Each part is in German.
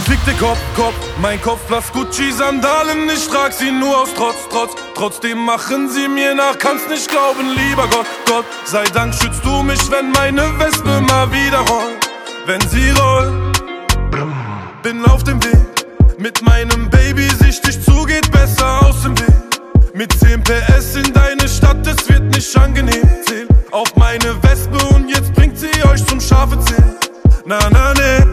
Fick den Kopf, mein Kopf blass Gucci-Sandalen. Ich trag sie nur aus Trotz. Trotzdem machen sie mir nach, kannst nicht glauben, lieber Gott. Gott sei Dank schützt du mich, wenn meine Wespe mal wieder rollt. Wenn sie rollt, bin auf dem Weg. Mit meinem Baby sichtig zu, geht besser aus dem Weg. Mit 10 PS in deine Stadt, es wird nicht angenehm. Zähl auf meine Wespe und jetzt bringt sie euch zum scharfe Zählen. Na, ne.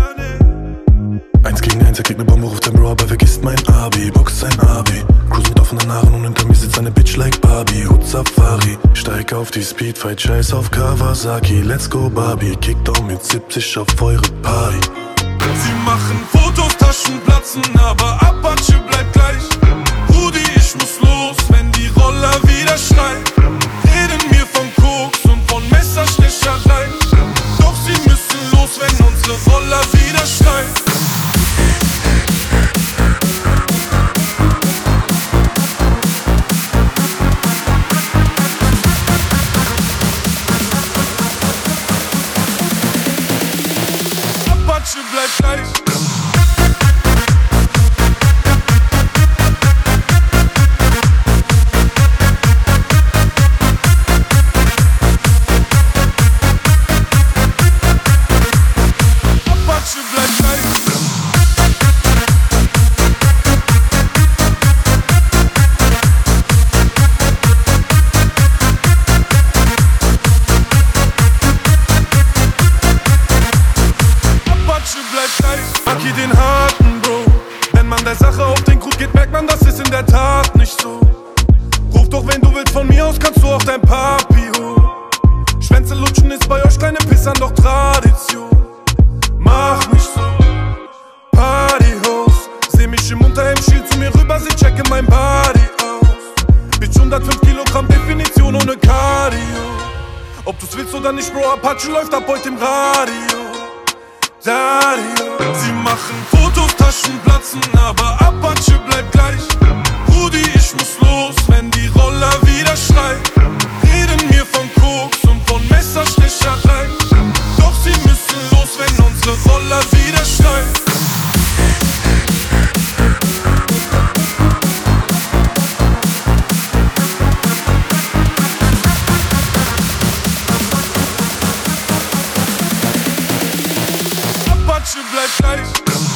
1 gegen 1, er kriegt ne Bombe, ruft sein Bro, aber vergisst mein Abi. Boxt sein Abi, cruise mit offenen Haaren und hinter mir sitzt eine Bitch like Barbie. Hut Safari, steig auf die Speedfight, scheiß auf Kawasaki. Let's go Barbie, Kickdown mit 70 auf eure Party. Sie machen Fotos, Taschen platzen, aber Apache bleibt gleich. Rudi, ich muss los, wenn die Roller wieder schreien. Reden mir von Koks und von Messerstecherei. Doch sie müssen los, wenn unsere Roller wieder schreien. Apache bleibt gleich. Apache bleibt gleich. Apache bleibt gleich. Aki den harten Bro. Wenn man der Sache auf den Grund geht, merkt man, das ist in der Tat nicht so. Ruf doch, wenn du willst, von mir aus kannst du auch dein Papi holen. Schwänze lutschen ist bei euch kleine Pissern doch Tradition. Mach nicht so, Partyhost. Seh mich im Unterhemd, schiel zu mir rüber, sie checken mein Body aus. Bitch 105 Kilogramm, Definition ohne Cardio. Ob du's willst oder nicht, Bro, Apache läuft ab heute im Radio. Sie machen Fotos, Taschen platzen, aber Apache bleibt gleich. Rudi, ich muss los, wenn die Roller wieder schreien. Reden mir von Koks und von Messerstecherei. Doch sie müssen los, wenn unsere Roller wieder schreien. Apache bleibt gleich.